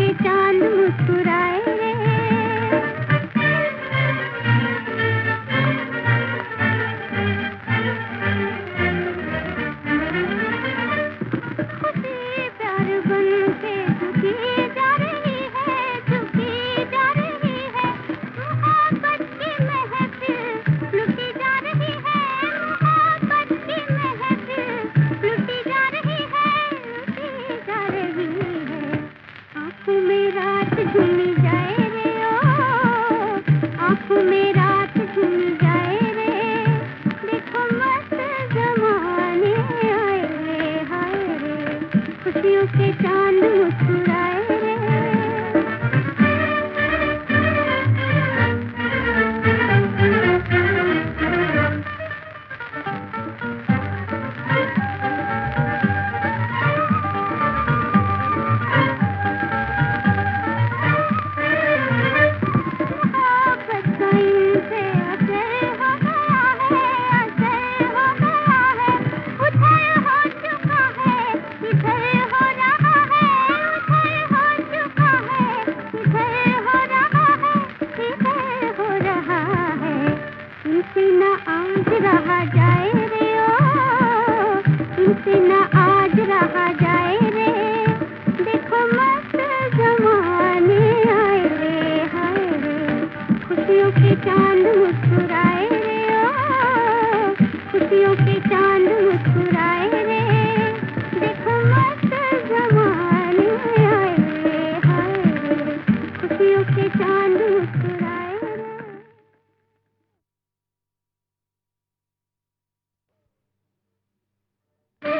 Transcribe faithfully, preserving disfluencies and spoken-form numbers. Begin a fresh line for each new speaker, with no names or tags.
के चांद मुस्कुराए रे। खुशी प्यार बन के झुकी जा रही है, झुकी जा रही है। मोहब्बत की महफिल लुटी जा रही है, मोहब्बत की महफिल लुटी जा रही है, लुटी जा रही है। आँखों में रात झूमी जाए रे ओ, आँखों में रात झूमी जाए रे। देखो मस्त जमाने आए रे, हाय रे, खुशियों के चांद मुस्कुराए रे। मोहब्बत का इनसे असर हो गया है, असर हो गया है। उधर हो चुका है, इधर हो रहा है, उधर हो चुका है, इधर हो रहा है, इधर हो रहा है। इनसे न आज रहा जाए रे ओ, इनसे न आज रहा जाए रे। देखो मस्त जमाने आए रे, हाय रे, खुशियों के चांद मुस्कुराए रे ओ, खुशियों के